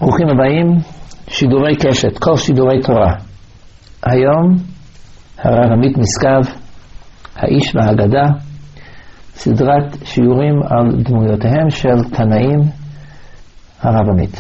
ברוכים הבאים, שידורי קשת, כל שידורי תורה. היום הרב עמית משגב, האיש והאגדה, סדרת שיעורים על דמויותיהם של תנאים, הרב עמית.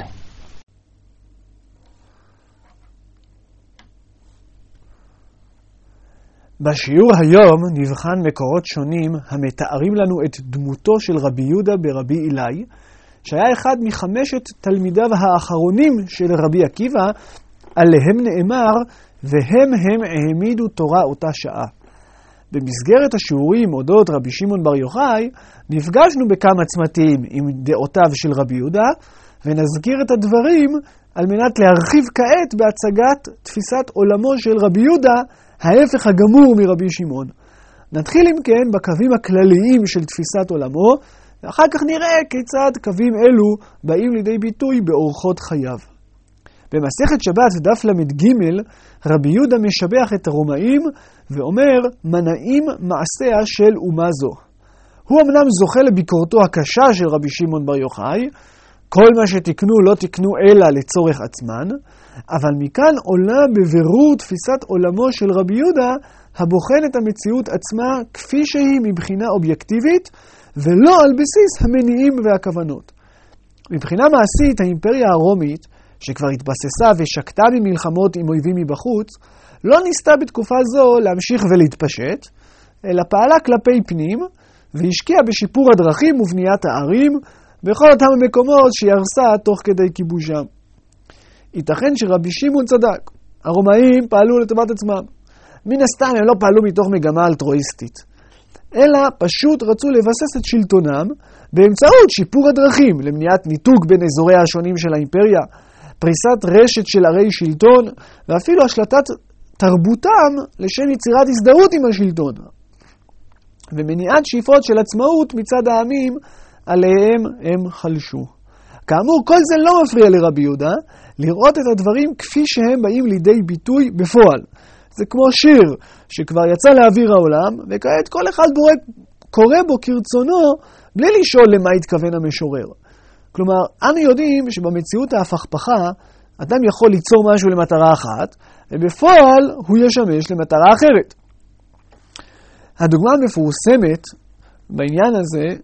בשיעור היום נבחן מקורות שונים המתארים לנו את דמותו של רבי יהודה ברבי אילאי, שהיה אחד מחמשת תלמידיו האחרונים של רבי עקיבא, עליהם נאמר, והם העמידו תורה אותה שעה. במסגרת השיעורים אודות רבי שמעון בר יוחאי, נפגשנו בכמה צמתים עם דעותיו של רבי יהודה, ונזכיר את הדברים על מנת להרחיב כעת בהצגת תפיסת עולמו של רבי יהודה, ההפך הגמור מרבי שמעון. נתחיל אם כן בקווים הכלליים של תפיסת עולמו, ואחר כך נראה כיצד קווים אלו באים לידי ביטוי באורחות חייו. במסכת שבת דף למד ג' רבי יהודה משבח את הרומאים ואומר מנעים מעשיה של אומה זו. הוא אמנם זוכה לביקורתו הקשה של רבי שמעון בר יוחאי, כל מה שתקנו לא תקנו אלא לצורך עצמן, אבל מכאן עולה בבירור תפיסת עולמו של רבי יהודה הבוחן את המציאות עצמה כפי שהיא מבחינה אובייקטיבית, ולא על בסיס המניעים והכוונות. מבחינה מעשית, האימפריה הרומית, שכבר התבססה ושקטה ממלחמות עם אויבים מבחוץ, לא ניסתה בתקופה זו להמשיך ולהתפשט, אלא פעלה כלפי פנים, והשקיעה בשיפור הדרכים ובניית הערים, בכל אותם המקומות שירסה תוך כדי כיבושם. ייתכן שרבי שמעון צדק, הרומאים פעלו לטובת עצמם. מן הסתם הם לא פעלו מתוך מגמה אלטרואיסטית, אלא פשוט רצו לבסס את שלטונם באמצעות שיפור הדרכים למניעת ניתוק בין אזוריה השונים של האימפריה, פריסת רשת של ערי שלטון, ואפילו השלטת תרבותם לשם יצירת הזדהות עם השלטון, ומניעת שאיפות של עצמאות מצד העמים עליהם הם חלשו. כאמור, כל זה לא מפריע לרבי יהודה לראות את הדברים כפי שהם באים לידי ביטוי בפועל. זה כמו שיר שכבר יצא לאוויר העולם, וכעת כל אחד קורא בו כרצונו, בלי לשאול למה התכוון המשורר. כלומר, אנו יודעים שבמציאות ההפכפכה, אדם יכול ליצור משהו למטרה אחת, ובפועל הוא ישמש למטרה אחרת. הדוגמה המפורסמת בעניין הזה,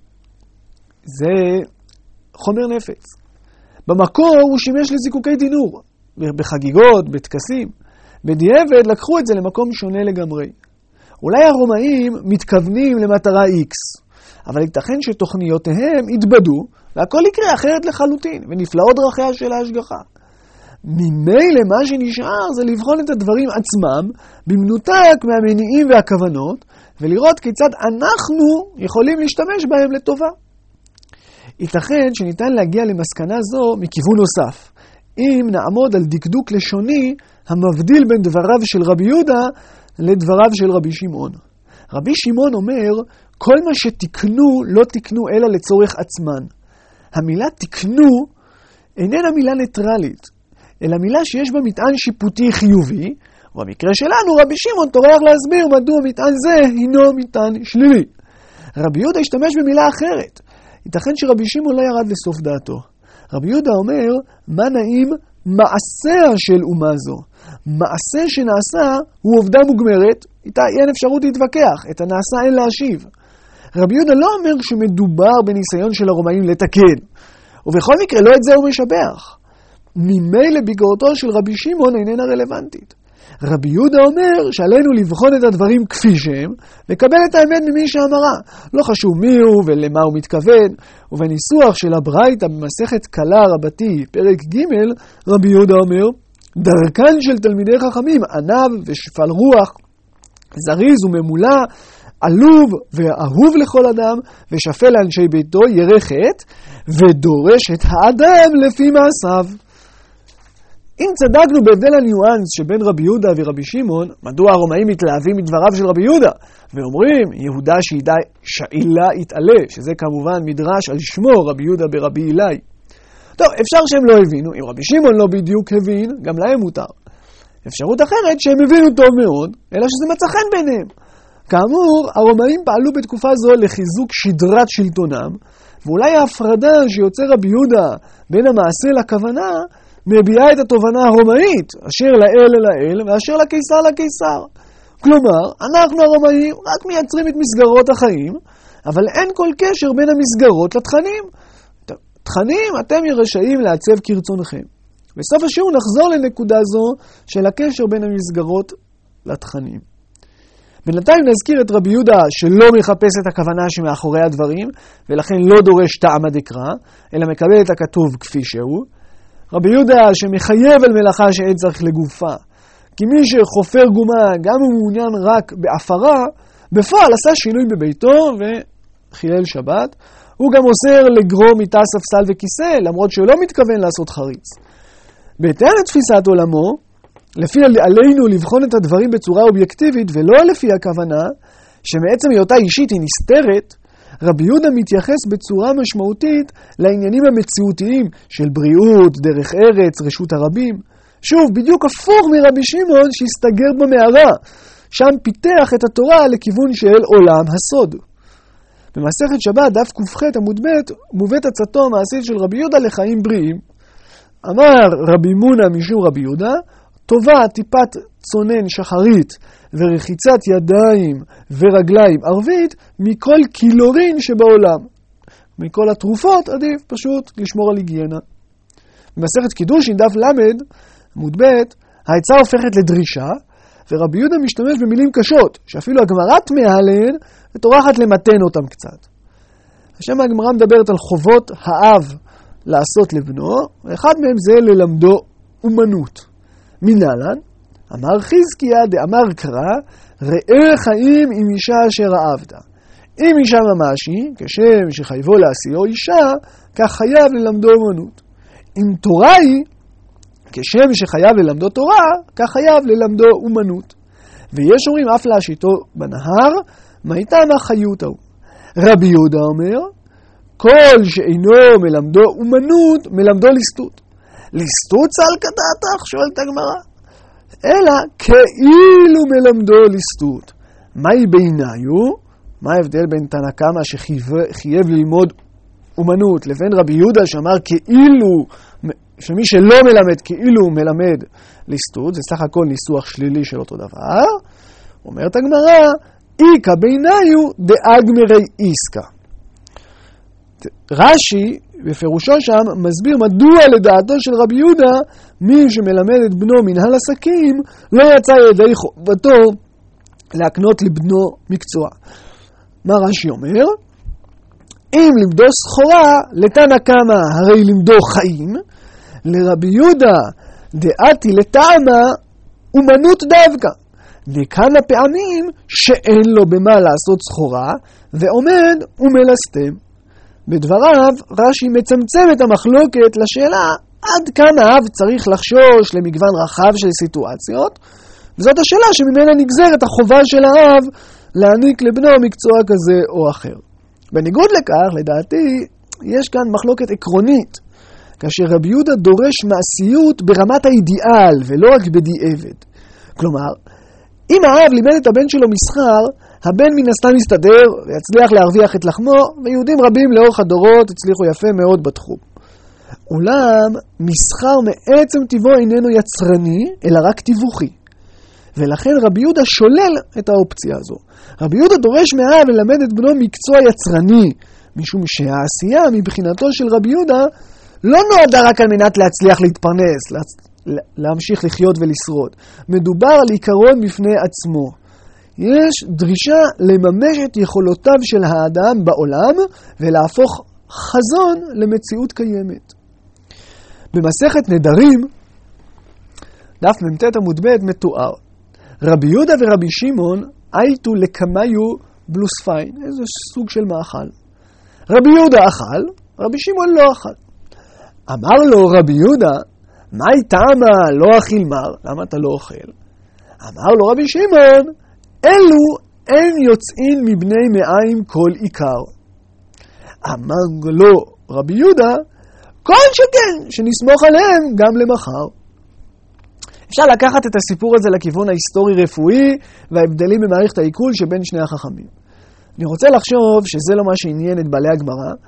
זה חומר נפץ. במקור הוא שימש לזיקוקי דינור, בחגיגות, בטקסים. בדיעבד לקחו את זה למקום שונה לגמרי. אולי הרומאים מתכוונים למטרה X, אבל ייתכן שתוכניותיהם יתבדו, והכל יקרה אחרת לחלוטין, ונפלאות דרכיה של ההשגחה. ממילא מה שנשאר זה לבחון את הדברים עצמם, במנותק מהמניעים והכוונות, ולראות כיצד אנחנו יכולים להשתמש בהם לטובה. ייתכן שניתן להגיע למסקנה זו מכיוון נוסף, אם נעמוד על דקדוק לשוני המבדיל בין דבריו של רבי יהודה לדבריו של רבי שמעון. רבי שמעון אומר, כל מה שתקנו לא תקנו אלא לצורך עצמן. המילה תקנו איננה מילה ניטרלית, אלא מילה שיש בה מטען שיפוטי חיובי, ובמקרה שלנו רבי שמעון טורח להסביר מדוע מטען זה הינו מטען שלילי. רבי יהודה השתמש במילה אחרת. ייתכן שרבי שמעון לא ירד לסוף דעתו. רבי יהודה אומר, מה נעים מעשיה של אומה זו. מעשה שנעשה הוא עובדה מוגמרת, איתה אין אפשרות להתווכח, את הנעשה אין להשיב. רבי יהודה לא אומר שמדובר בניסיון של הרומאים לתקן, ובכל מקרה לא את זה הוא משבח. ממילא ביקורתו של רבי שמעון איננה רלוונטית. רבי יהודה אומר שעלינו לבחון את הדברים כפי שהם, לקבל את האמת ממי שאמרה. לא חשוב מי הוא ולמה הוא מתכוון, ובניסוח של הברייתא במסכת קלה רבתי, פרק ג', רבי יהודה אומר, דרכן של תלמידי חכמים, ענב ושפל רוח, זריז וממולא, עלוב ואהוב לכל אדם, ושפל לאנשי ביתו, ירא חטא, ודורש את האדם לפי מעשיו. אם צדקנו בהבדל הניואנס שבין רבי יהודה ורבי שמעון, מדוע הרומאים מתלהבים מדבריו של רבי יהודה? ואומרים, יהודה שידע שאילה יתעלה, שזה כמובן מדרש על שמו רבי יהודה ברבי אילאי. טוב, אפשר שהם לא הבינו, אם רבי שמעון לא בדיוק הבין, גם להם מותר. אפשרות אחרת שהם הבינו טוב מאוד, אלא שזה מצא חן ביניהם. כאמור, הרומאים פעלו בתקופה זו לחיזוק שדרת שלטונם, ואולי ההפרדה שיוצר רבי יהודה בין המעשה לכוונה, מביעה את התובנה הרומאית, אשר לאל אל האל ואשר לקיסר לקיסר. כלומר, אנחנו הרומאים רק מייצרים את מסגרות החיים, אבל אין כל קשר בין המסגרות לתכנים. תכנים אתם רשאים לעצב כרצונכם. בסוף השיעור נחזור לנקודה זו של הקשר בין המסגרות לתכנים. בינתיים נזכיר את רבי יהודה שלא מחפש את הכוונה שמאחורי הדברים, ולכן לא דורש טעמא דקרא, אלא מקבל את הכתוב כפי שהוא. רבי יהודה שמחייב על מלאכה שאין צריך לגופה, כי מי שחופר גומה, גם הוא מעוניין רק בהפרה, בפועל עשה שינוי בביתו וחילל שבת. הוא גם אוסר לגרום מיטה, ספסל וכיסא, למרות שהוא לא מתכוון לעשות חריץ. בהתאם לתפיסת עולמו, לפי עלינו לבחון את הדברים בצורה אובייקטיבית, ולא לפי הכוונה שמעצם היותה אישית היא נסתרת, רבי יהודה מתייחס בצורה משמעותית לעניינים המציאותיים של בריאות, דרך ארץ, רשות הרבים. שוב, בדיוק הפוך מרבי שמעון שהסתגר במערה, שם פיתח את התורה לכיוון של עולם הסוד. במסכת שבת, דף ק"ח עמוד ב', מובאת עצתו המעשית של רבי יהודה לחיים בריאים. אמר רבי מונה משום רבי יהודה, טובה טיפת צונן שחרית ורחיצת ידיים ורגליים ערבית מכל קילורין שבעולם. מכל התרופות עדיף פשוט לשמור על היגיינה. במסכת קידושין דף למד עמוד ב', העצה הופכת לדרישה, ורבי יהודה משתמש במילים קשות, שאפילו הגמרא תמהה עליהן וטורחת למתן אותם קצת. השם הגמרא מדברת על חובות האב לעשות לבנו, ואחד מהם זה ללמדו אומנות. מנהלן, אמר חזקיה דאמר קרא, ראה חיים עם אישה אשר אהבת. אם אישה ממשי, כשם שחייבו להשיאו אישה, כך חייב ללמדו אומנות. אם תורה היא, כשם שחייב ללמדו תורה, כך חייב ללמדו אומנות. ויש אומרים אף להשיתו בנהר, מה איתם החיות ההוא. רבי יהודה אומר, כל שאינו מלמדו אומנות, מלמדו ליסטות. ליסטות צל כדעתך, שואלת הגמרא. אלא כאילו מלמדו ליסטות. מהי בעיניו? מה ההבדל בין תנא קמא שחייב ללמוד אומנות, לבין רבי יהודה שאמר כאילו, שמי שלא מלמד כאילו מלמד ליסטות, זה סך הכל ניסוח שלילי של אותו דבר. אומרת הגמרא, איקא בעיניו דאגמרי איסקא. רש"י בפירושו שם מסביר מדוע לדעתו של רבי יהודה מי שמלמד את בנו מנהל עסקים לא יצא ידי חובתו להקנות לבנו מקצוע. מה רש"י אומר? אם למדו סחורה לתנא קמא הרי למדו חיים, לרבי יהודה דעתי לטעמה אומנות דווקא. וכמה פעמים שאין לו במה לעשות סחורה ועומד ומלסתם. בדבריו רש"י מצמצם את המחלוקת לשאלה עד כמה האב צריך לחשוש למגוון רחב של סיטואציות, וזאת השאלה שממנה נגזרת החובה של האב להעניק לבנו מקצוע כזה או אחר. בניגוד לכך, לדעתי, יש כאן מחלוקת עקרונית, כאשר רבי יהודה דורש מעשיות ברמת האידיאל ולא רק בדיעבד. כלומר, אם האב לימד את הבן שלו מסחר, הבן מן הסתם יסתדר ויצליח להרוויח את לחמו, ויהודים רבים לאורך הדורות הצליחו יפה מאוד בתחום. אולם, מסחר מעצם טבעו איננו יצרני, אלא רק תיווכי. ולכן רבי יהודה שולל את האופציה הזו. רבי יהודה דורש מהאב ללמד את בנו מקצוע יצרני, משום שהעשייה מבחינתו של רבי יהודה לא נועדה רק על מנת להצליח להתפרנס, להמשיך לחיות ולשרוד. מדובר על עיקרון בפני עצמו. יש דרישה לממש את יכולותיו של האדם בעולם ולהפוך חזון למציאות קיימת. במסכת נדרים, דף מ"ט עמוד ב' מתואר. רבי יהודה ורבי שמעון הייתו לקמיו בלוספיין, איזה סוג של מאכל. רבי יהודה אכל, רבי שמעון לא אכל. אמר לו רבי יהודה, מהי טעמה לא אכיל מר? למה אתה לא אוכל? אמר לו רבי שמעון, אלו אין יוצאים מבני מעיים כל עיקר. אמר לו רבי יהודה, כל שכן שנסמוך עליהם גם למחר. אפשר לקחת את הסיפור הזה לכיוון ההיסטורי-רפואי וההבדלים במערכת העיכול שבין שני החכמים. אני רוצה לחשוב שזה לא מה שעניין את בעלי הגמרא,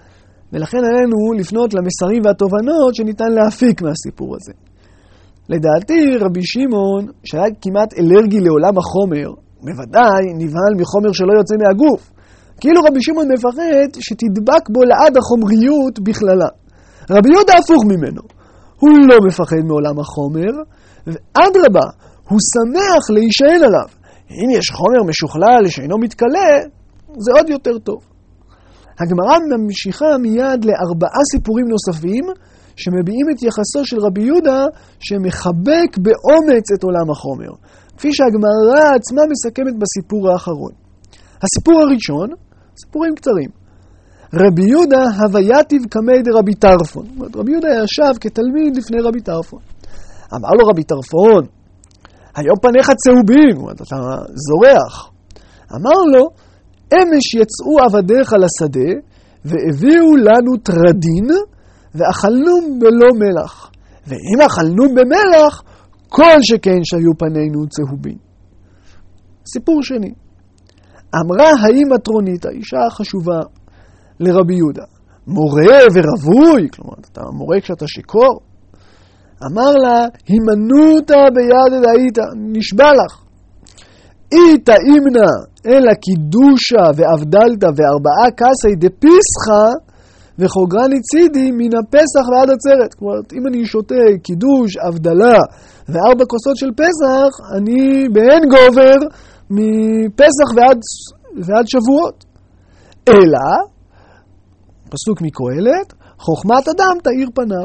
ולכן עלינו לפנות למסרים והתובנות שניתן להפיק מהסיפור הזה. לדעתי רבי שמעון, שהיה כמעט אלרגי לעולם החומר, בוודאי נבהל מחומר שלא יוצא מהגוף. כאילו רבי שמעון מפחד שתדבק בו לעד החומריות בכללה. רבי יהודה הפוך ממנו. הוא לא מפחד מעולם החומר, ואדרבה, הוא שמח להישען עליו. אם יש חומר משוכלל שאינו מתקלה, זה עוד יותר טוב. הגמרא ממשיכה מיד לארבעה סיפורים נוספים, שמביעים את יחסו של רבי יהודה, שמחבק באומץ את עולם החומר. כפי שהגמרא עצמה מסכמת בסיפור האחרון. הסיפור הראשון, סיפורים קצרים. רבי יהודה הווייתיו קמי דרבי טרפון. רבי יהודה ישב כתלמיד לפני רבי טרפון. אמר לו רבי טרפון, היום פניך צהובים, אתה זורח. אמר לו, אמש יצאו עבדיך לשדה, והביאו לנו טרדין, ואכלנו בלא מלח. ואם אכלנו במלח, כל שכן שהיו פנינו צהובים. סיפור שני. אמרה האם מטרונית, האישה החשובה, לרבי יהודה, מורה ורווי, כלומר, אתה מורה כשאתה שיקור, אמר לה, הימנותא ביד דאיתא, נשבע לך. איתא אימנה, אלא קידושה ואבדלתא וארבעה קסי דפיסחה, וחוגרני צידי מן הפסח ועד עצרת. כלומר, אם אני שותה קידוש, אבדלה וארבע כוסות של פסח, אני באין גובר מפסח ועד שבועות. אלא, פסוק מקהלת, חוכמת אדם תאיר פניו.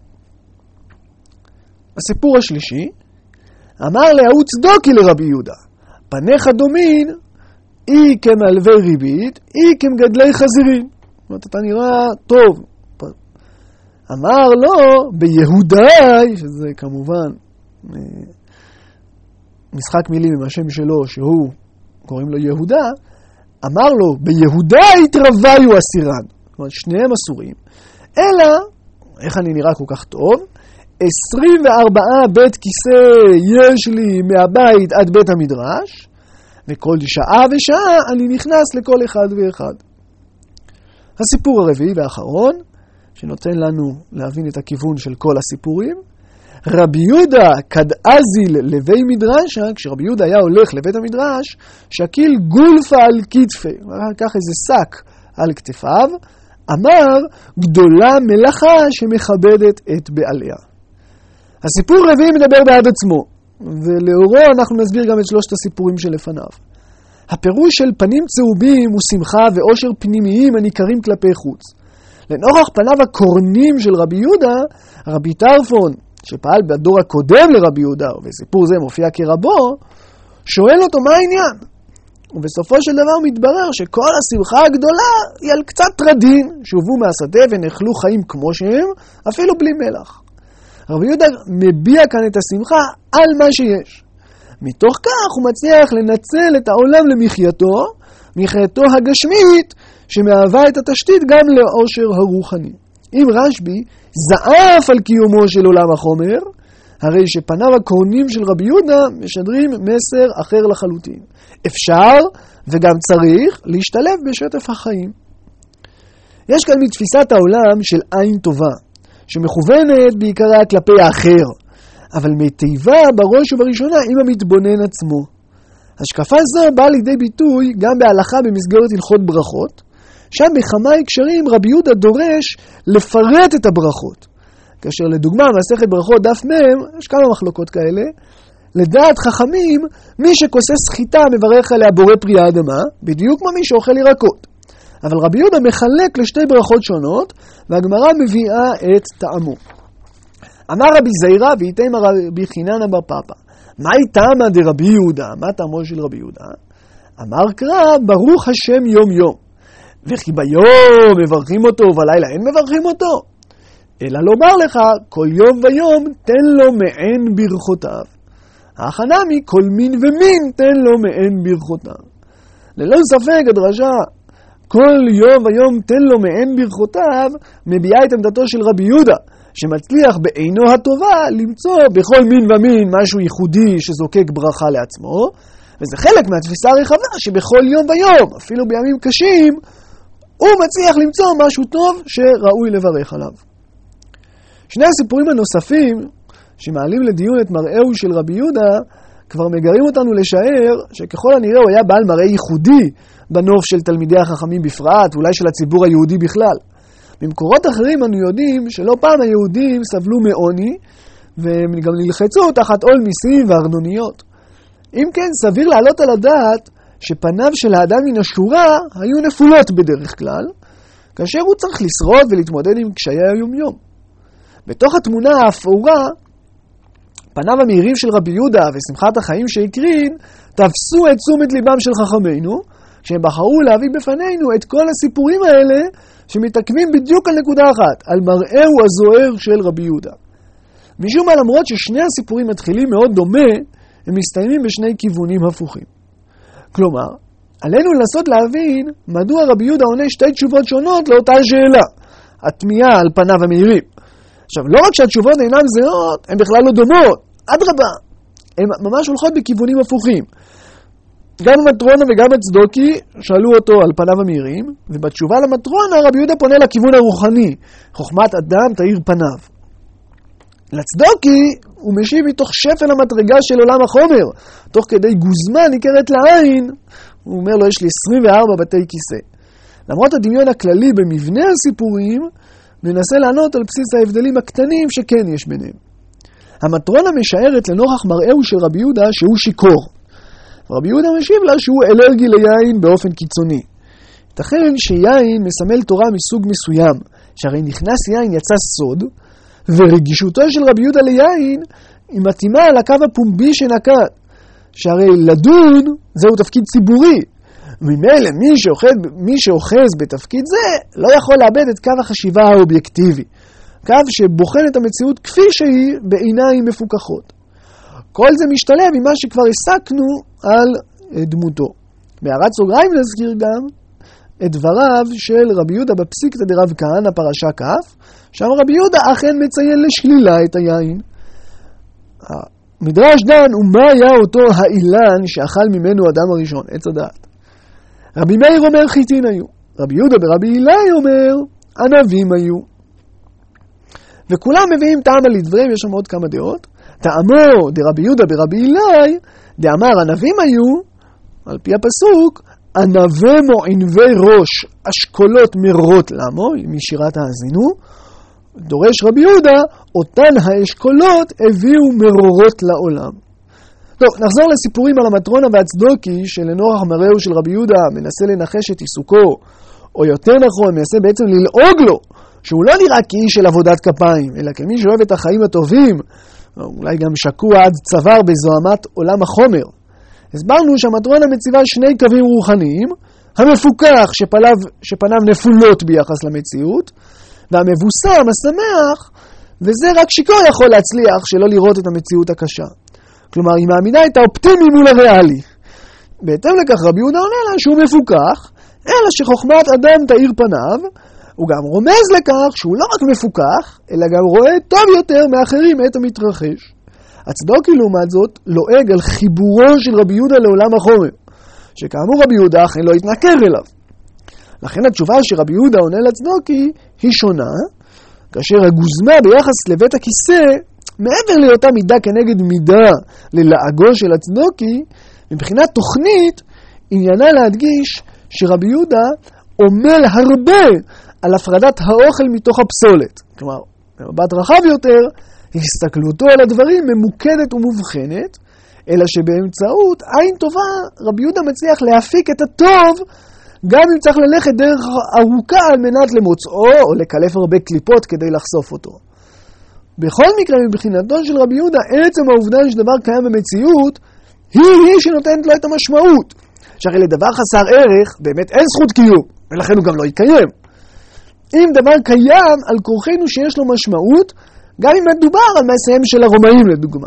הסיפור השלישי, אמר להוא צדוקי לרבי יהודה, פניך דומין, אי כמלווה ריבית, אי כמגדלי חזירים. זאת אומרת, אתה נראה טוב. אמר לו, ביהודאי, שזה כמובן משחק מילים עם השם שלו, שהוא קוראים לו יהודה, אמר לו, ביהודאי תרוויו אסירן. זאת אומרת, שניהם אסורים. אלא, איך אני נראה כל כך טוב? 24 בית כיסא יש לי מהבית עד בית המדרש, וכל שעה ושעה אני נכנס לכל אחד ואחד. הסיפור הרביעי והאחרון, שנותן לנו להבין את הכיוון של כל הסיפורים, רבי יהודה כדאזיל לבי מדרשה, כשרבי יהודה היה הולך לבית המדרש, שקיל גולפה על כתפי, כך איזה שק על כתפיו, אמר גדולה מלאכה שמכבדת את בעליה. הסיפור הרביעי מדבר בעד עצמו, ולאורו אנחנו נסביר גם את שלושת הסיפורים שלפניו. הפירוש של פנים צהובים הוא שמחה ואושר פנימיים הניכרים כלפי חוץ. לנוכח פניו הקורנים של רבי יהודה, רבי טרפון, שפעל בדור הקודם לרבי יהודה, וסיפור זה מופיע כרבו, שואל אותו מה העניין. ובסופו של דבר מתברר שכל השמחה הגדולה היא על קצת טרדין, שהובאו מהשדה ונחלו חיים כמו שהם, אפילו בלי מלח. רבי יהודה מביע כאן את השמחה על מה שיש. מתוך כך הוא מצליח לנצל את העולם למחייתו הגשמית, שמהווה את התשתית גם לאושר הרוחני. אם רשב"י זעף על קיומו של עולם החומר, הרי שפניו הקורנים של רבי יהודה משדרים מסר אחר לחלוטין. אפשר וגם צריך להשתלב בשטף החיים. יש כאן מתפיסת העולם של עין טובה, שמכוונת בעיקרה כלפי האחר, אבל מיטיבה בראש ובראשונה עם המתבונן עצמו. השקפה זו באה לידי ביטוי גם בהלכה במסגרת הלכות ברכות, שם בכמה הקשרים רבי יהודה דורש לפרט את הברכות. כאשר לדוגמה מסכת ברכות דף מ', יש כמה מחלוקות כאלה, לדעת חכמים, מי שכוסס חיטה מברך עליה בורא פרי האדמה, בדיוק כמו מי שאוכל ירקות. אבל רבי יהודה מחלק לשתי ברכות שונות, והגמרא מביאה את טעמו. אמר רבי זיירא ואיתמר רבי חיננה בר פפא, מהי טעמה דרבי יהודה? מה טעמו של רבי יהודה? אמר קרא, ברוך השם יום יום. וכי ביום מברכים אותו ובלילה אין מברכים אותו? אלא לומר לך, כל יום ויום תן לו מעין ברכותיו. החנמי, כל מין ומין תן לו מעין ברכותיו. ללא ספק הדרשה, כל יום ויום תן לו מעין ברכותיו, מביאה את עמדתו של רבי יהודה, שמצליח בעינו הטובה למצוא בכל מין ומין משהו ייחודי שזוקק ברכה לעצמו, וזה חלק מהתפיסה הרחבה שבכל יום ויום, אפילו בימים קשים, הוא מצליח למצוא משהו טוב שראוי לברך עליו. שני הסיפורים הנוספים שמעלים לדיון את מראהו של רבי יהודה כבר מגרים אותנו לשער שככל הנראה הוא היה בעל מראה ייחודי בנוף של תלמידי החכמים בפרט, ואולי של הציבור היהודי בכלל. במקורות אחרים אנו יודעים שלא פעם היהודים סבלו מעוני, והם גם נלחצו תחת עול מיסים וארנוניות. אם כן, סביר לעלות על הדעת שפניו של האדם מן השורה היו נפולות בדרך כלל, כאשר הוא צריך לשרוד ולהתמודד עם קשיי היומיום. בתוך התמונה האפורה, פניו המהירים של רבי יהודה ושמחת החיים שהקרין, תפסו את תשומת ליבם של חכמינו, כשהם בחרו להביא בפנינו את כל הסיפורים האלה, שמתעכבים בדיוק על נקודה אחת, על מראהו הזוהר של רבי יהודה. משום מה, למרות ששני הסיפורים מתחילים מאוד דומה, הם מסתיימים בשני כיוונים הפוכים. כלומר, עלינו לנסות להבין מדוע רבי יהודה עונה שתי תשובות שונות לאותה שאלה, התמיהה על פניו המהירים. עכשיו, לא רק שהתשובות אינן זהות, הן בכלל לא דומות. אדרבה, הן ממש הולכות בכיוונים הפוכים. גם המטרונה וגם הצדוקי שאלו אותו על פניו המהירים, ובתשובה למטרונה רבי יהודה פונה לכיוון הרוחני, חוכמת אדם תאיר פניו. לצדוקי הוא משיב מתוך שפל המדרגה של עולם החומר, תוך כדי גוזמה ניכרת לעין, הוא אומר לו יש לי 24 בתי כיסא. למרות הדמיון הכללי במבנה הסיפורים, ננסה לענות על בסיס ההבדלים הקטנים שכן יש ביניהם. המטרונה משערת לנוכח מראהו של רבי יהודה שהוא שיקור. רבי יהודה משיב לה שהוא אלרגי ליין באופן קיצוני. ייתכן שיין מסמל תורה מסוג מסוים, שהרי נכנס יין יצא סוד, ורגישותו של רבי יהודה ליין היא מתאימה על הקו הפומבי שנקט, שהרי לדון זהו תפקיד ציבורי, וממילא מי שאוחז בתפקיד זה לא יכול לאבד את קו החשיבה האובייקטיבי, קו שבוחן את המציאות כפי שהיא בעיניים מפוקחות. כל זה משתלב ממה שכבר הסקנו על דמותו. בהערת סוגריים נזכיר גם את דבריו של רבי יהודה בפסיקתא דרב כהנא פרשה כ', שם רבי יהודה אכן מציין לשלילה את היין. המדרש דן ומה היה אותו האילן שאכל ממנו אדם הראשון, עץ הדעת. רבי מאיר אומר חיטין היו, רבי יהודה ברבי אילאי אומר ענבים היו. וכולם מביאים טעם על דבריהם, יש שם עוד כמה דעות. טעמו דרבי יהודה ברבי אילאי, דאמר ענבים היו, על פי הפסוק, ענבי ענבי ראש, אשכולות מרות למו, משירת האזינו, דורש רבי יהודה, אותן האשכולות הביאו מרורות לעולם. טוב, נחזור לסיפורים על המטרונה והצדוקי, שלנוכח מראהו של רבי יהודה מנסה לנחש את עיסוקו, או יותר נכון, מנסה בעצם ללעוג לו, שהוא לא נראה כאיש של עבודת כפיים, אלא כמי שאוהב את החיים הטובים, אולי גם שקוע עד צוואר בזוהמת עולם החומר. הסברנו שהמטרונה מציבה שני קווים רוחניים, המפוקח שפניו נפולות ביחס למציאות, והמבוסם, השמח, וזה רק שיכור יכול להצליח שלא לראות את המציאות הקשה. כלומר, היא מעמידה את האופטימי מול הריאלי. בהתאם לכך רבי יהודה עונה לה שהוא מפוקח, אלא שחוכמת אדם תאיר פניו, הוא גם רומז לכך שהוא לא רק מפוקח, אלא גם רואה טוב יותר מאחרים את המתרחש. הצדוקי לעומת זאת לועג על חיבורו של רבי יהודה לעולם החומר, שכאמור רבי יהודה אכן לא התנכר אליו. לכן התשובה שרבי יהודה עונה לצדוקי היא שונה, כאשר הגוזמה ביחס לבית הכיסא, מעבר להיותה מידה כנגד מידה ללעגו של הצדוקי, מבחינת תוכנית עניינה להדגיש שרבי יהודה עמל הרבה על הפרדת האוכל מתוך הפסולת. כלומר, במבט רחב יותר, הסתכלותו על הדברים ממוקדת ומובחנת, אלא שבאמצעות עין טובה רבי יהודה מצליח להפיק את הטוב, גם אם צריך ללכת דרך ארוכה על מנת למוצאו, או לקלף הרבה קליפות כדי לחשוף אותו. בכל מקרה, מבחינתו של רבי יהודה, עצם העובדה שדבר קיים במציאות, היא שנותנת לו את המשמעות. שהרי לדבר חסר ערך, באמת אין זכות קיום, ולכן הוא גם לא יקיים. אם דבר קיים, על כורחנו שיש לו משמעות, גם אם מדובר על מעשיהם של הרומאים לדוגמה.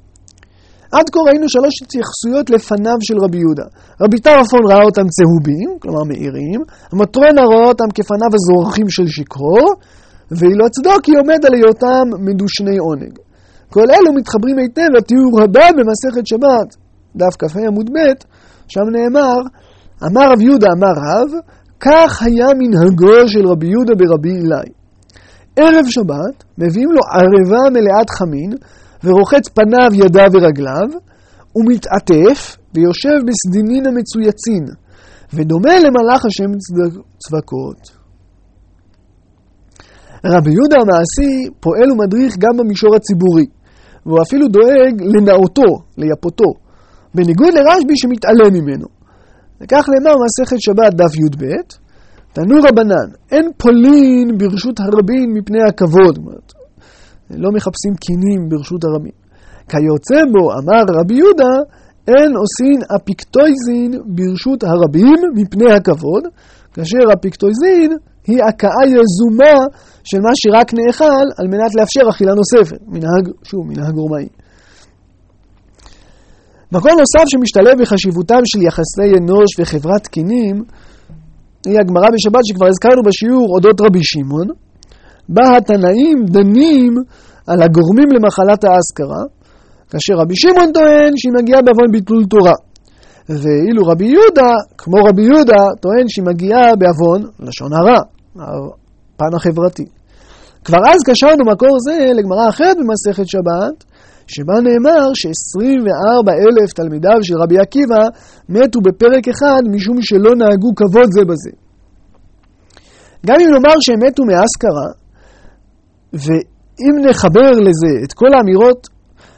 עד כה ראינו 3 התייחסויות לפניו של רבי יהודה. רבי טרפון ראה אותם צהובים, כלומר מאירים, המטרונה ראה אותם כפניו הזורחים של שקרור, ואילו הצדוקי עומד על היותם מדושני עונג. כל אלו מתחברים היטב לתיאור הבא במסכת שבת, דף כ"ה עמוד ב', שם נאמר, אמר רב יהודה אמר רב, כך היה מנהגו של רבי יהודה ברבי אילאי. ערב שבת מביאים לו ערבה מלאת חמין, ורוחץ פניו, ידיו ורגליו, ומתעטף ויושב בסדינין המצויצין, ודומה למלאך השם צבקות. רבי יהודה המעשי פועל ומדריך גם במישור הציבורי, והוא אפילו דואג לנאותו, ליפותו, בניגוד לרשב"י שמתעלם ממנו. וכך נאמר מסכת שבת דף י"ב, תנו רבנן, אין פולין ברשות הרבים מפני הכבוד, לא מחפשים קינים ברשות הרבים. כיוצא בו, אמר רבי יהודה, אין עושים אפיקטויזין ברשות הרבים מפני הכבוד, כאשר אפיקטויזין היא הקאה יזומה של מה שרק נאכל על מנת לאפשר אכילה נוספת. מנהג רומאי. מקום נוסף שמשתלב בחשיבותם של יחסי אנוש וחברת תקינים, היא הגמרא בשבת שכבר הזכרנו בשיעור אודות רבי שמעון, בה התנאים דנים על הגורמים למחלת האזכרה, כאשר רבי שמעון טוען שהיא מגיעה בעוון ביטול תורה. ואילו רבי יהודה, כמו רבי יהודה, טוען שהיא מגיעה בעוון לשון הרע, הפן החברתי. כבר אז קשרנו מקור זה לגמרא אחרת במסכת שבת, שבה נאמר ש24,000 תלמידיו של רבי עקיבא מתו בפרק אחד משום שלא נהגו כבוד זה בזה. גם אם נאמר שהם מתו מאזכרה, ואם נחבר לזה את כל האמירות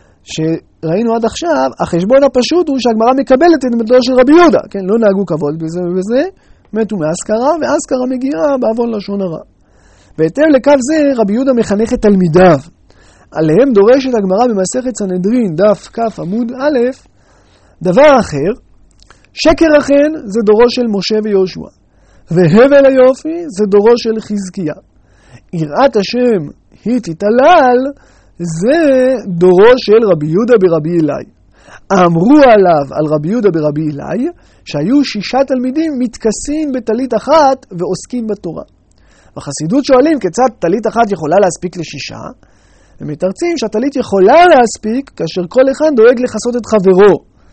שראינו עד עכשיו, החשבון הפשוט הוא שהגמרא מקבלת את עמדתו של רבי יהודה, כן, לא נהגו כבוד בזה ובזה, מתו מאזכרה, ואזכרה מגיעה בעוון לשון הרע. בהתאם לקו זה רבי יהודה מחנך את תלמידיו. עליהם דורשת הגמרא במסכת סנהדרין, דף כ' עמוד א', דבר אחר, שקר אכן זה דורו של משה ויהושע, והבל היופי זה דורו של חזקיה. יראת השם היא תתעלל, זה דורו של רבי יהודה ברבי אילאי. אמרו עליו, על רבי יהודה ברבי אילאי, שהיו 6 תלמידים מתכסים בטלית אחת ועוסקים בתורה. בחסידות שואלים כיצד טלית אחת יכולה להספיק ל6, ומתרצים שהטלית יכולה להספיק כאשר כל אחד דואג לחסות את חברו.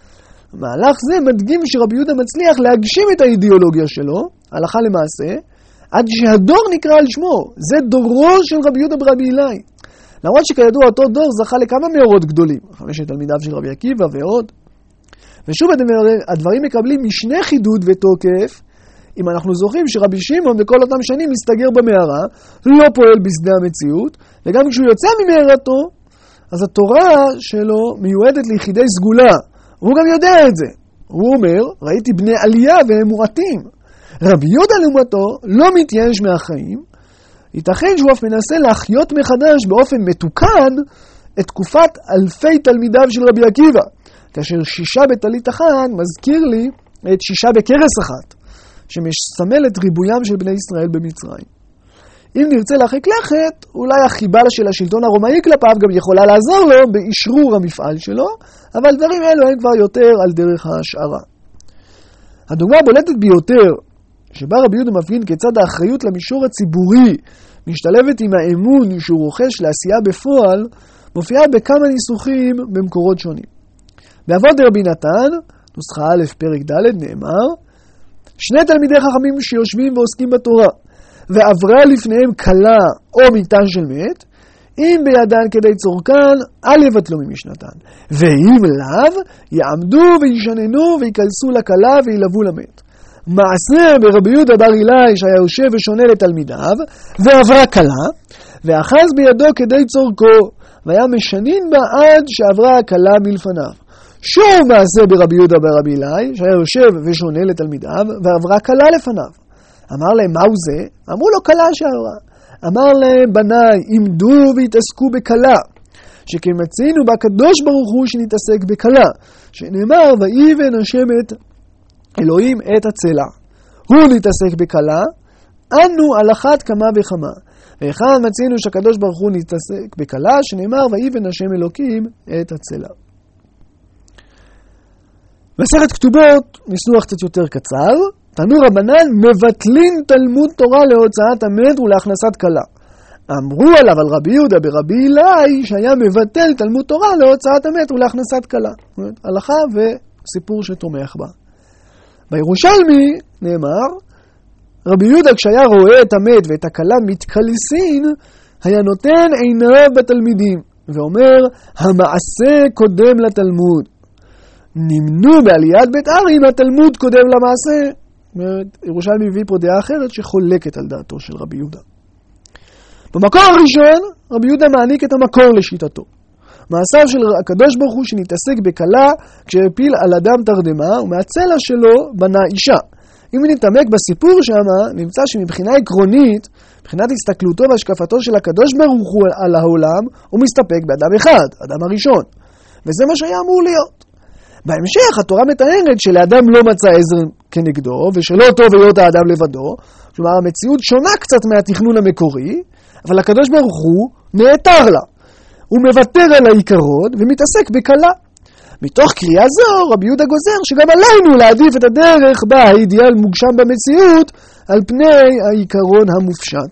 המהלך זה מדגים שרבי יהודה מצליח להגשים את האידיאולוגיה שלו, הלכה למעשה, עד שהדור נקרא על שמו. זה דורו של רבי יהודה ברבי אילאי. למרות שכידוע אותו דור זכה לכמה מאורות גדולים, 5 תלמידיו של רבי עקיבא ועוד. ושוב הדברים מקבלים משנה חידוד ותוקף, אם אנחנו זוכרים שרבי שמעון בכל אותם שנים מסתגר במערה, לא פועל בשדה המציאות, וגם כשהוא יוצא ממערתו, אז התורה שלו מיועדת ליחידי סגולה. הוא גם יודע את זה. הוא אומר, ראיתי בני עלייה והם מועטים. רבי יהודה לעומתו לא מתייאש מהחיים, ייתכן שהוא אף מנסה להחיות מחדש באופן מתוקן את תקופת אלפי תלמידיו של רבי עקיבא, כאשר 6 בטלית אחת מזכיר לי את 6 בכרס אחת, שמסמל את ריבוים של בני ישראל במצרים. אם נרצה להרחיק לכת, אולי החיבה של השלטון הרומאי כלפיו גם יכולה לעזור לו באשרור המפעל שלו, אבל דברים אלו הם כבר יותר על דרך ההשערה. הדוגמה הבולטת ביותר, שבה רבי יהודה מפגין כיצד האחריות למישור הציבורי משתלבת עם האמון שהוא רוכש לעשייה בפועל, מופיעה בכמה ניסוחים במקורות שונים. באבות רבי נתן, נוסחה א' פרק ד' נאמר, 2 תלמידי חכמים שיושבים ועוסקים בתורה, ועברה לפניהם כלה או מיטה של מת, אם בידן כדי צורכן, אל יבטלו ממשנתן. ואם לאו, יעמדו וישננו ויקלסו לכלה וילבו למת. מעשה ברבי יהודה בר אילאי שהיה יושב ושונה לתלמידיו, ועברה כלה, ואחז בידו כדי צורכו, והיה משנין בה עד שעברה הכלה מלפניו. שוב מעשה ברבי יהודה ברבי אילאי, שהיה יושב ושונה לתלמידיו, ועברה כלה לפניו. אמר להם, מהו זה? אמרו לו, כלה שעברה. אמר להם, בניי, עמדו והתעסקו בכלה, שכן מצינו בקדוש ברוך הוא שנתעסק בכלה, שנאמר, ויבן השם את אלוהים את הצלע. הוא נתעסק בכלה, אנו על אחת כמה וכמה. ואחד מצינו שהקדוש ברוך הוא נתעסק בכלה, שנאמר, ויבן השם אלוקים את הצלע. מסכת כתובות, ניסוח קצת יותר קצר, תנו רבנן מבטלין תלמוד תורה להוצאת המת ולהכנסת כלה. אמרו עליו על רבי יהודה ברבי אילאי שהיה מבטל תלמוד תורה להוצאת המת ולהכנסת כלה. הלכה וסיפור שתומך בה. בירושלמי נאמר, רבי יהודה כשהיה רואה את המת ואת הכלה מתקלסין, היה נותן עיניו בתלמידים, ואומר, המעשה קודם לתלמוד. נמנו בעליית בית ארי, התלמוד קודם למעשה. זאת אומרת, ירושלמי מביא פה דעה אחרת שחולקת על דעתו של רבי יהודה. במקור הראשון, רבי יהודה מעניק את המקור לשיטתו. מעשיו של הקדוש ברוך הוא שנתעסק בקלה כשהפיל על אדם תרדמה, ומהצלע שלו בנה אישה. אם נתעמק בסיפור שם, נמצא שמבחינה עקרונית, מבחינת הסתכלותו והשקפתו של הקדוש ברוך הוא על העולם, הוא מסתפק באדם אחד, אדם הראשון. וזה מה שהיה אמור להיות. בהמשך, התורה מתארת שלאדם לא מצא עזר כנגדו, ושלא טוב להיות האדם לבדו. כלומר, המציאות שונה קצת מהתכנון המקורי, אבל הקדוש ברוך הוא נעתר לה. הוא מוותר על העיקרון ומתעסק בקלה. מתוך קריאה זו, רבי יהודה גוזר שגם עלינו להעדיף את הדרך בה האידיאל מוגשם במציאות על פני העיקרון המופשט.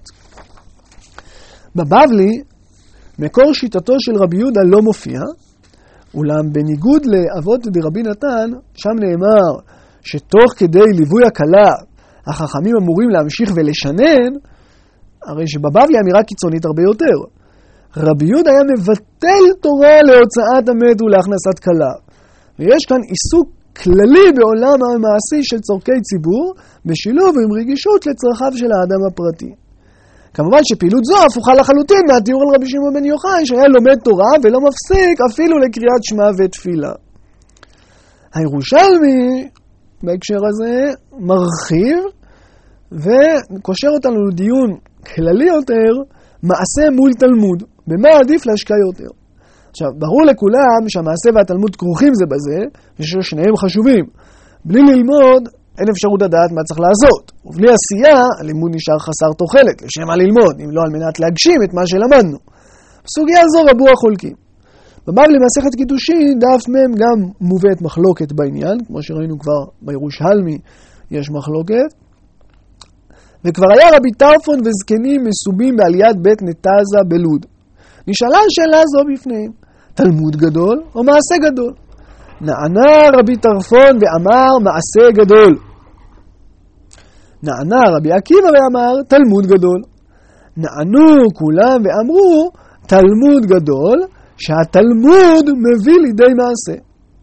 בבבלי, מקור שיטתו של רבי יהודה לא מופיע, אולם בניגוד לאבות דרבי נתן, שם נאמר שתוך כדי ליווי הקלה, החכמים אמורים להמשיך ולשנן, הרי שבבבלי אמירה קיצונית הרבה יותר. רבי יהודה היה מבטל תורה להוצאת המת ולהכנסת קלה. ויש כאן עיסוק כללי בעולם המעשי של צורכי ציבור, בשילוב עם רגישות לצרכיו של האדם הפרטי. כמובן שפעילות זו הפוכה לחלוטין מהתיאור על רבי שמעון בן יוחאי, שהיה לומד תורה ולא מפסיק אפילו לקריאת שמע ותפילה. הירושלמי בהקשר הזה מרחיב וקושר אותנו לדיון כללי יותר, מעשה מול תלמוד. במה עדיף להשקיע יותר? עכשיו, ברור לכולם שהמעשה והתלמוד כרוכים זה בזה, וששניהם חשובים. בלי ללמוד, אין אפשרות לדעת מה צריך לעשות. ובלי עשייה, הלימוד נשאר חסר תוחלת, לשם מה ללמוד, אם לא על מנת להגשים את מה שלמדנו. בסוגיה זו רבו החולקים. בבבלי מסכת קידושין, דף מ' גם מובאת מחלוקת בעניין, כמו שראינו כבר בירושלמי יש מחלוקת. וכבר היה רבי טרפון וזקנים מסובים בעליית בית נתזה בלוד. נשאלה השאלה זו בפניהם, תלמוד גדול או מעשה גדול? נענה רבי טרפון ואמר מעשה גדול. נענה רבי עקיבא ואמר תלמוד גדול. נענו כולם ואמרו תלמוד גדול, שהתלמוד מביא לידי מעשה.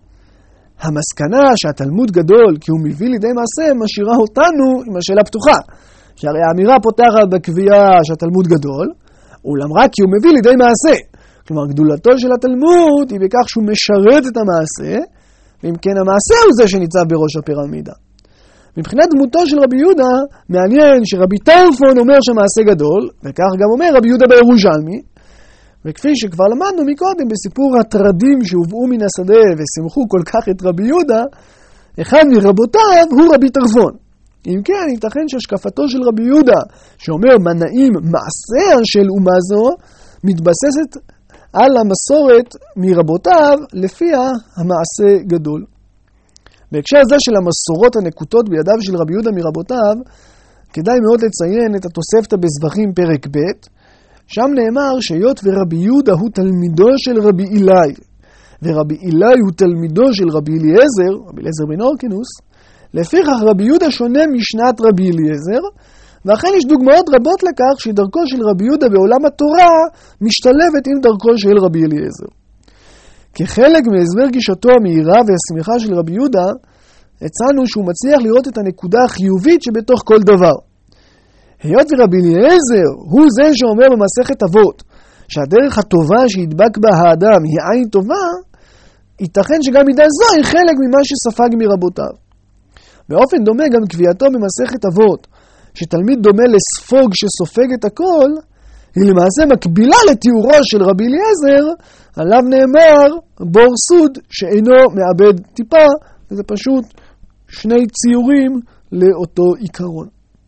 המסקנה שהתלמוד גדול כי הוא מביא לידי מעשה משאירה אותנו עם השאלה פתוחה. שהרי האמירה פותחת בקביעה שהתלמוד גדול, אולם רק כי הוא מביא לידי מעשה. כלומר, גדולתו של התלמוד היא בכך שהוא משרת את המעשה, ואם כן המעשה הוא זה שניצב בראש הפירמידה. מבחינת דמותו של רבי יהודה, מעניין שרבי טרפון אומר שמעשה גדול, וכך גם אומר רבי יהודה בירושלמי, וכפי שכבר למדנו מקודם בסיפור הטרדים שהובאו מן השדה ושמחו כל כך את רבי יהודה, אחד מרבותיו הוא רבי טרפון. אם כן, ייתכן שהשקפתו של רבי יהודה, שאומר מנעים מעשיה של אומה זו, מתבססת על המסורת מרבותיו, לפיה המעשה גדול. בהקשר הזה של המסורות הנקוטות בידיו של רבי יהודה מרבותיו, כדאי מאוד לציין את התוספתא בזבחים פרק ב', שם נאמר שהיות ורבי יהודה הוא תלמידו של רבי אילאי, ורבי אילאי הוא תלמידו של רבי אליעזר, רבי אליעזר בן הורקנוס, לפיכך רבי יהודה שונה משנת רבי אליעזר, ואכן יש דוגמאות רבות לכך שדרכו של רבי יהודה בעולם התורה משתלבת עם דרכו של רבי אליעזר. כחלק מהסבר גישתו המהירה והשמיכה של רבי יהודה, הצענו שהוא מצליח לראות את הנקודה החיובית שבתוך כל דבר. היות ורבי אליעזר הוא זה שאומר במסכת אבות, שהדרך הטובה שידבק בה האדם היא עין טובה, ייתכן שגם מידה זו היא חלק ממה שספג מרבותיו. באופן דומה גם קביעתו במסכת אבות, שתלמיד דומה לספוג שסופג את הכל, היא למעשה מקבילה לתיאורו של רבי אליעזר, עליו נאמר בור סוד שאינו מאבד טיפה, וזה פשוט שני ציורים לאותו עיקרון.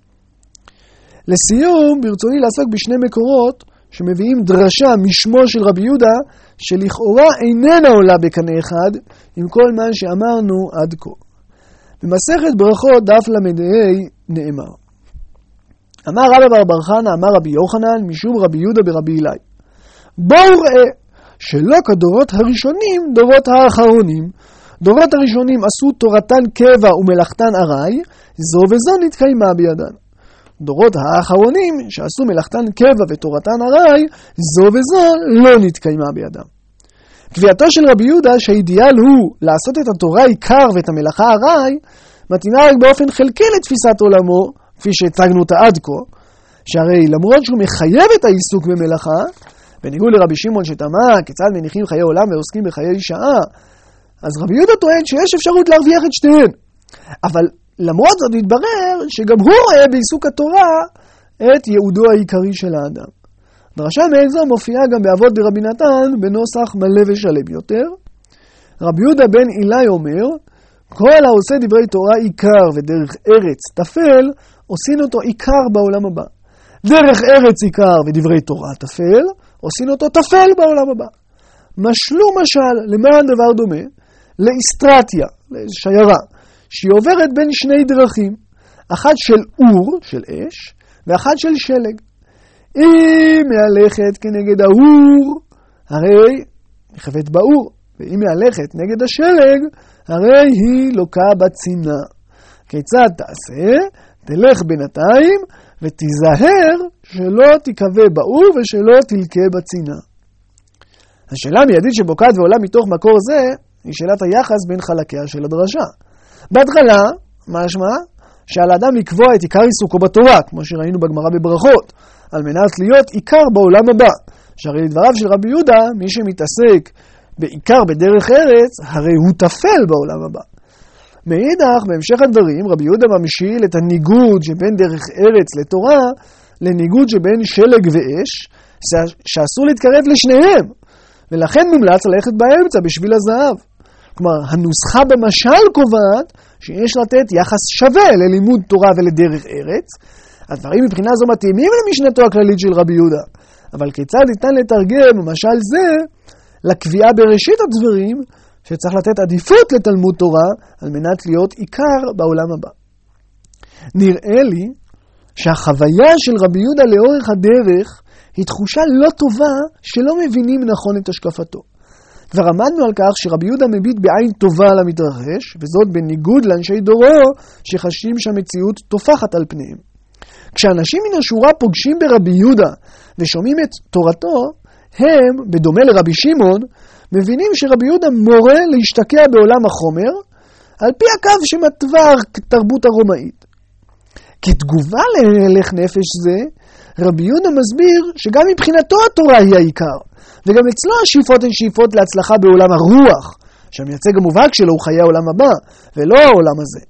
לסיום, ברצוני לעסוק בשני מקורות שמביאים דרשה משמו של רבי יהודה, שלכאורה איננה עולה בקנה אחד עם כל מה שאמרנו עד כה. במסכת ברכות דף למדעי נאמר, אמר רבא בר בר חנא אמר רבי יוחנן משום רבי יהודה ברבי אילאי, בואו ראה שלא כדורות הראשונים דורות האחרונים. דורות הראשונים עשו תורתן קבע ומלאכתן ארעי, זו וזו נתקיימה בידן. דורות האחרונים שעשו מלאכתן קבע ותורתן הרי, זו וזו לא נתקיימה בידם. קביעתו של רבי יהודה שהאידיאל הוא לעשות את התורה עיקר ואת המלאכה הרי, מתאימה רק באופן חלקי לתפיסת עולמו, כפי שהצגנו אותה עד כה, שהרי למרות שהוא מחייב את העיסוק במלאכה, בניגוד לרבי שמעון שתמה כיצד מניחים חיי עולם ועוסקים בחיי שעה, אז רבי יהודה טוען שיש אפשרות להרוויח את שתיהן. אבל למרות זאת מתברר שגם הוא רואה בעיסוק התורה את ייעודו העיקרי של האדם. דרשה מעין זו מופיעה גם באבות דרבי נתן בנוסח מלא ושלם יותר. רבי יהודה בן אילאי אומר, כל העושה דברי תורה עיקר ודרך ארץ תפל, עושים אותו עיקר בעולם הבא. דרך ארץ עיקר ודברי תורה תפל, עושים אותו תפל בעולם הבא. משלו משל למען דבר דומה, לאסטרטיה, לשיירה, שהיא עוברת בין שני דרכים, אחת של אור, של אש, ואחת של שלג. אם מהלכת כנגד האור, הרי נכוות באור, ואם מהלכת נגד השלג, הרי היא לוקה בצינה. כיצד תעשה? תלך בינתיים ותיזהר שלא תיקווה באור ושלא תלכה בצינה. השאלה המיידית שבוקעת ועולה מתוך מקור זה, היא שאלת היחס בין חלקיה של הדרשה. בהתחלה, משמע, שעל האדם לקבוע את עיקר עיסוקו בתורה, כמו שראינו בגמרא בברכות, על מנת להיות עיקר בעולם הבא. שהרי לדבריו של רבי יהודה, מי שמתעסק בעיקר בדרך ארץ, הרי הוא תפל בעולם הבא. מאידך, בהמשך הדברים, רבי יהודה ממשיל את הניגוד שבין דרך ארץ לתורה, לניגוד שבין שלג ואש, שאסור להתקרב לשניהם, ולכן מומלץ ללכת באמצע בשביל הזהב. כלומר, הנוסחה במשל קובעת שיש לתת יחס שווה ללימוד תורה ולדרך ארץ. הדברים מבחינה זו מתאימים למשנתו הכללית של רבי יהודה. אבל כיצד ניתן לתרגם משל זה לקביעה בראשית הדברים שצריך לתת עדיפות לתלמוד תורה על מנת להיות עיקר בעולם הבא. נראה לי שהחוויה של רבי יהודה לאורך הדרך היא תחושה לא טובה שלא מבינים נכון את השקפתו. כבר עמדנו על כך שרבי יהודה מביט בעין טובה על המתרחש, וזאת בניגוד לאנשי דורו שחשים שהמציאות תופחת על פניהם. כשאנשים מן השורה פוגשים ברבי יהודה ושומעים את תורתו, הם, בדומה לרבי שמעון, מבינים שרבי יהודה מורה להשתקע בעולם החומר, על פי הקו שמתווה תרבות הרומאית. כתגובה להלך נפש זה, רבי יהודה מסביר שגם מבחינתו התורה היא העיקר, וגם אצלו השאיפות הן שאיפות להצלחה בעולם הרוח, שהמייצג המובהק שלו הוא חיי העולם הבא, ולא העולם הזה.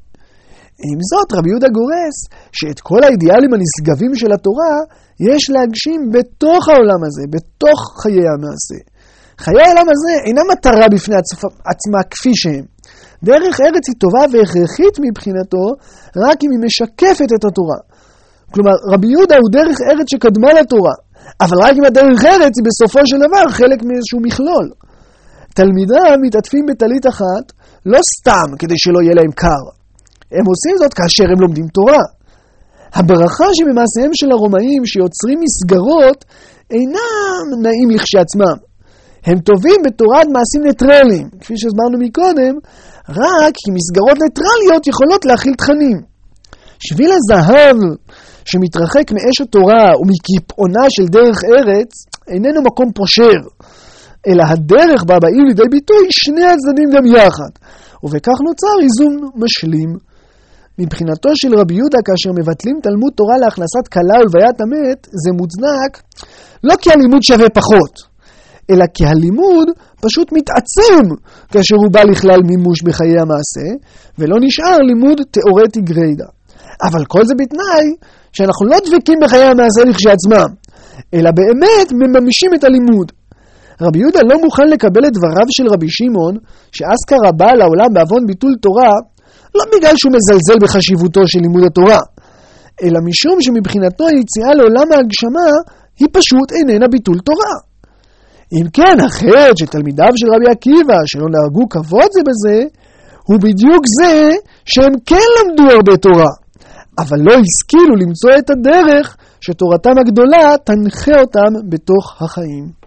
עם זאת, רבי יהודה גורס שאת כל האידיאלים הנשגבים של התורה יש להגשים בתוך העולם הזה, בתוך חיי המעשה. חיי העולם הזה אינה מטרה בפני עצמה כפי שהם. דרך ארץ היא טובה והכרחית מבחינתו, רק אם היא משקפת את התורה. כלומר, רבי יהודה הוא דרך ארץ שקדמה לתורה, אבל רק אם הדרך ארץ היא בסופו של דבר חלק מאיזשהו מכלול. תלמידיו מתעטפים בטלית אחת, לא סתם כדי שלא יהיה להם קר. הם עושים זאת כאשר הם לומדים תורה. הברכה שבמעשיהם של הרומאים שיוצרים מסגרות אינם נעים לכשעצמם. הם טובים בתורת מעשים ניטרליים, כפי שהסברנו מקודם, רק כי מסגרות ניטרליות יכולות להכיל תכנים. שביל הזהב שמתרחק מאש התורה ומקיפאונה של דרך ארץ איננו מקום פושר, אלא הדרך בה באים לידי ביטוי שני הצדדים גם יחד, ובכך נוצר איזון משלים. מבחינתו של רבי יהודה, כאשר מבטלים תלמוד תורה להכנסת כלה ולוויית המת, זה מוצדק לא כי הלימוד שווה פחות, אלא כי הלימוד פשוט מתעצם כאשר הוא בא לכלל מימוש בחיי המעשה, ולא נשאר לימוד תיאורטי גריידא. אבל כל זה בתנאי שאנחנו לא דבקים בחיי המעשה לכשעצמם, אלא באמת מממשים את הלימוד. רבי יהודה לא מוכן לקבל את דבריו של רבי שמעון, שאזכרה בא לעולם בעוון ביטול תורה, לא בגלל שהוא מזלזל בחשיבותו של לימוד התורה, אלא משום שמבחינתו היציאה לעולם ההגשמה היא פשוט איננה ביטול תורה. אם כן, החטא שתלמידיו של רבי עקיבא שלא נהגו כבוד זה בזה, הוא בדיוק זה שהם כן למדו הרבה תורה, אבל לא השכילו למצוא את הדרך שתורתם הגדולה תנחה אותם בתוך החיים.